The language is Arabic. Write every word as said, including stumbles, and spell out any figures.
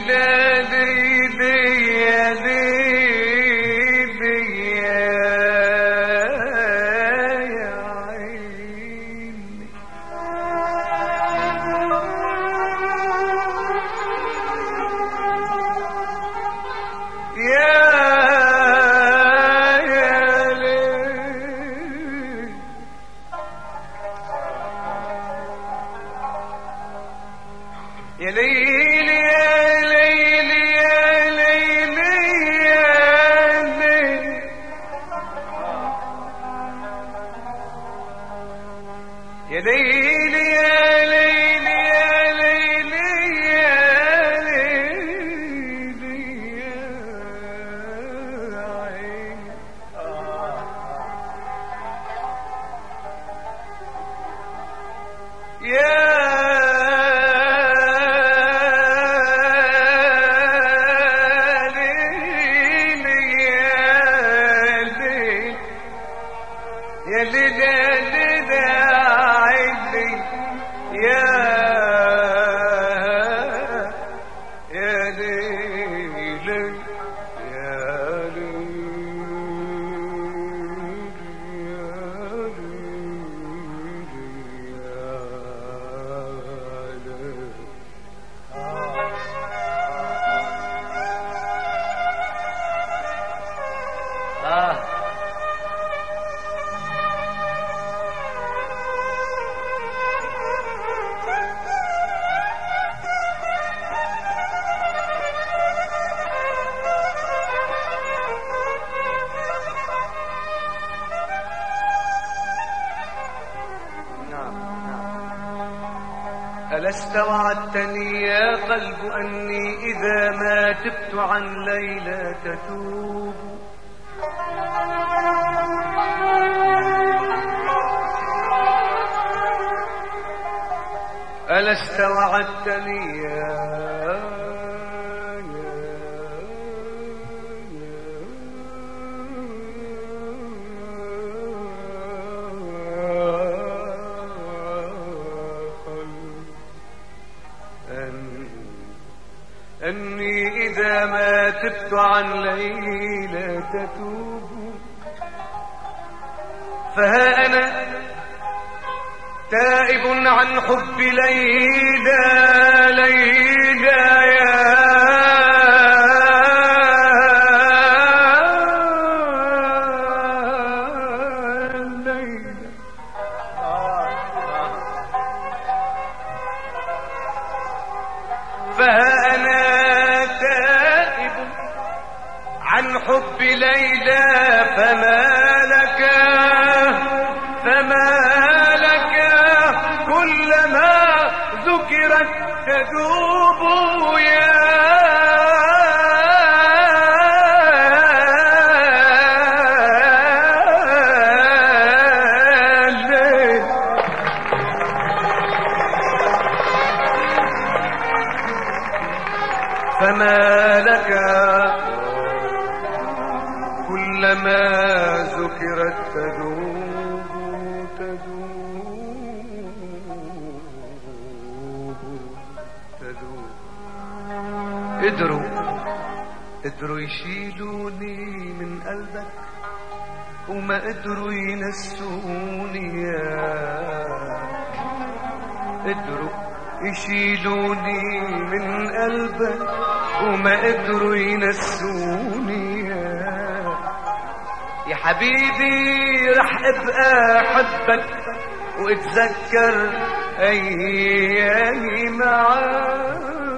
ألست وعدتني يا قلب أني إذا ما تبت عن ليلى تتوب؟ ألست وعدتني يا أني إذا ما تبت عن ليلى تتوب؟ فها أنا تائب عن حب ليلى ليلى يا ليلى. فها أنا عن حب ليلى فما لك فما لك كلما ذكرت تذوب يا ليل. فما لك كلما ذكرت تذوب تذوب تذوب. قدروا قدروا يشيلوني من قلبك وما قدروا ينسوني يا قدروا يشيلوني من قلبك وما قدروا ينسوني يا حبيبي. رح ابقى احبك واتذكر ايامي معاك